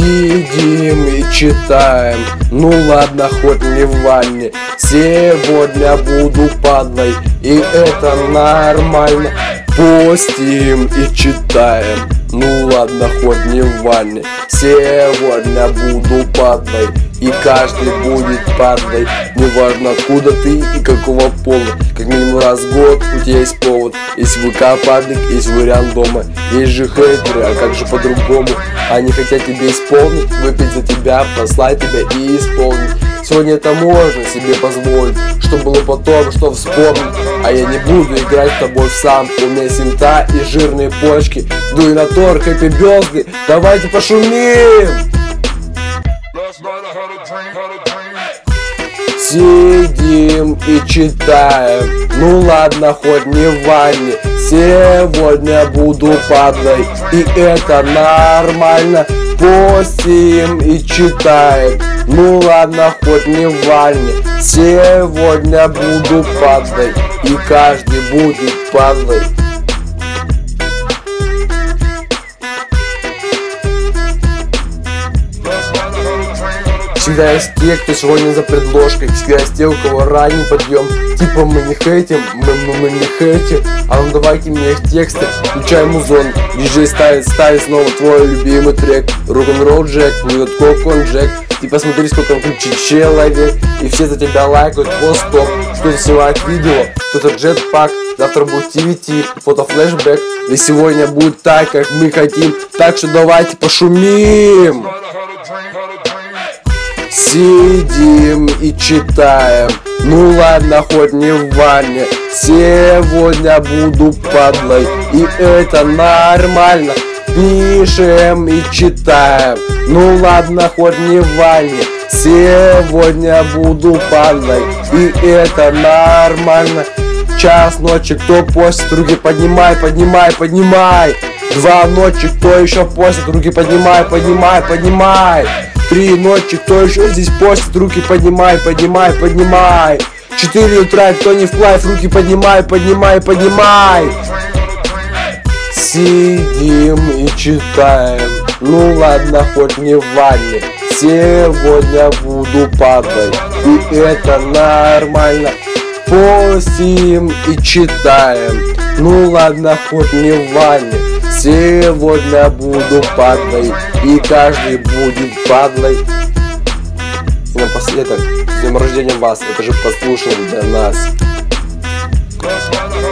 Сидим и читаем, ну ладно, хоть не в ванне. Сегодня буду падлой, и это нормально. Постим и читаем, ну ладно, хоть не в ванне. Сегодня буду падлой, и каждый будет падлой. Неважно откуда ты и какого пола, как минимум раз в год у тебя есть повод. Есть ВК паблик, есть вариант дома. Есть же хейтеры, а как же по-другому? Они хотят тебе исполнить, выпить за тебя, послать тебя и исполнить. Сегодня это можно себе позволить, что было потом, что вспомнить. А я не буду играть с тобой в самку. У меня синта и жирные почки. Дуй на тор, хэппи бёзды, давайте пошумим. Сидим и читаем, ну ладно, хоть не в ванне. Сегодня буду падлой, и это нормально. Постим и читаем, ну ладно, хоть не в ванне. Сегодня буду падлой, и каждый будет падлой. Всегда есть те, кто сегодня за предложкой. Всегда есть те, у кого ранний подъем. Типа мы не хейтим, мы не хейтим. А ну давайте мне их тексты. Включай музон, диджей ставит снова твой любимый трек. Рок-н-ролл Джек, не кокон Джек. Ты посмотри, сколько включит человек. И все за тебя лайкают пост-топ. Кто-то снимает видео, кто-то джетпак. Завтра будет TVT, фото-флешбэк. И сегодня будет так, как мы хотим. Так что давайте пошумим. Сидим и читаем, ну ладно, хоть не в ванне. Сегодня буду падлой, и это нормально. Пишем и читаем, ну ладно, хоть не в ванне. Сегодня буду падлой, и это нормально. Час ночи, кто постит, руки поднимай, поднимай, поднимай. 2 ночи, кто еще постит, руки поднимай, поднимай, поднимай. 3 ночи, кто еще здесь постит, руки поднимай, поднимай, поднимай. 4 утра, кто не вплавь, руки поднимай, поднимай, поднимай. Сидим и читаем, ну ладно, хоть не в ванне. Сегодня буду падлой, и это нормально. Постим и читаем, ну ладно, хоть не в ванне. Сегодня буду падлой, и каждый будет падлой. И напоследок, с днем рождения вас, это же послушал для нас.